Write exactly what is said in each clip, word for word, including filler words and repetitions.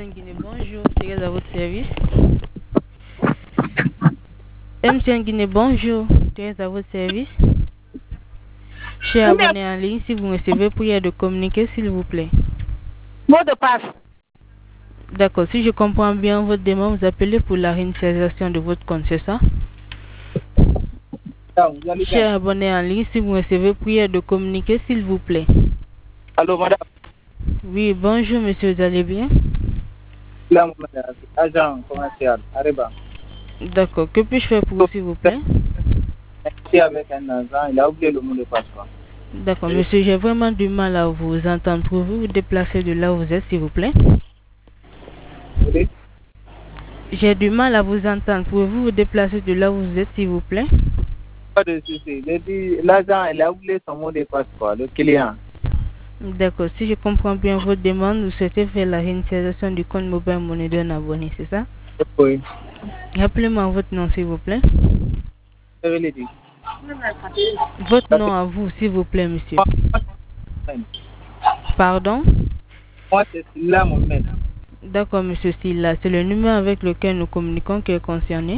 T N Guinée, bonjour, Thérèse à votre service. M T N Guinée, bonjour, Thérèse à votre service. Cher abonné en ligne, si vous me recevez, prière de communiquer, s'il vous plaît. Mot de passe. D'accord, si je comprends bien votre demande, vous appelez pour la réinitialisation de votre compte, c'est ça? Cher abonné en ligne, si vous me recevez, prière de communiquer, s'il vous plaît. Allô, madame? Oui, bonjour, monsieur, vous allez bien? Là, madame, agent commercial, Areba. D'accord, que puis-je faire pour vous, s'il vous plaît? Merci avec un agent, il a oublié le mot de passe. D'accord, monsieur, j'ai vraiment du mal à vous entendre. Pouvez-vous vous déplacer de là où vous êtes, s'il vous plaît? Oui. J'ai du mal à vous entendre. Pouvez-vous vous déplacer de là où vous êtes, s'il vous plaît? Pas de souci. L'agent, il a oublié son mot de passe, quoi, le client. D'accord, si je comprends bien votre demande, vous souhaitez faire la réinitialisation du compte mobile monnaie d'un abonné, c'est ça? Oui. Rappelez-moi votre nom, s'il vous plaît. Je vais le dire. Votre nom à vous, s'il vous plaît, monsieur. Pardon? Moi, c'est Silla Mohamed. D'accord, monsieur Silla. C'est le numéro avec lequel nous communiquons qui est concerné?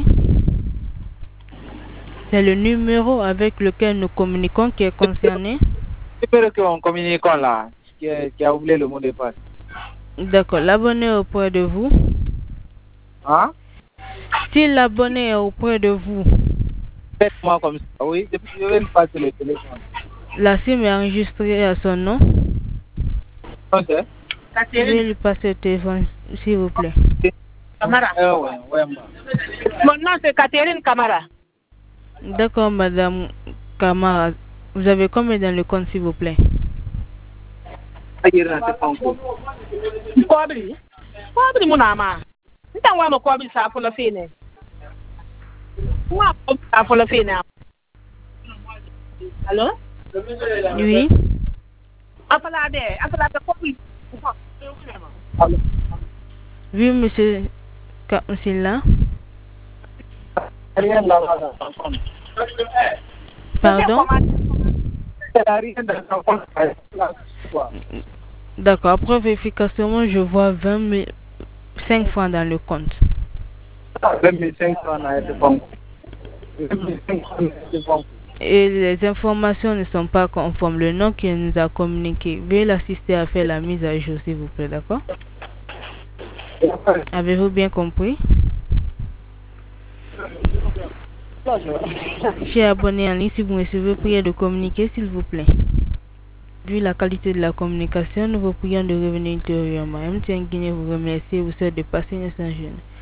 C'est le numéro avec lequel nous communiquons qui est concerné? Le numéro qu'on communique là, qui a, qui a oublié le mot de passe. D'accord, l'abonné est auprès de vous? Hein? Si l'abonné est auprès de vous, faites-moi comme ça, oui, je vais le passer le téléphone. La SIM est enregistrée à son nom? Ok. Je vais lui passer le téléphone, s'il vous plaît. Camara. Euh, ouais, ouais, Mon nom c'est Catherine Camara. D'accord, madame Camara. Vous avez combien dans le compte, s'il vous plaît? Kobri. Kobri munama. Nta wa mo kobri sa for la fine. Wa sa for la fine. Allô? Oui. Afala de, afala de kobri. Oui, monsieur Kamsila. Pardon? D'accord, après vérification, je vois vingt mille cinq francs dans le compte. vingt mille cinq francs dans le compte. Et les informations ne sont pas conformes. Le nom qu'il nous a communiqué, veuillez l'assister à faire la mise à jour, s'il vous plaît, d'accord? Avez-vous bien compris? Chers abonnés en ligne, si vous recevez, priez de communiquer, s'il vous plaît. Vu la qualité de la communication, nous vous prions de revenir ultérieurement. M T N Guinée vous remercie et vous souhaite de passer une excellente journée.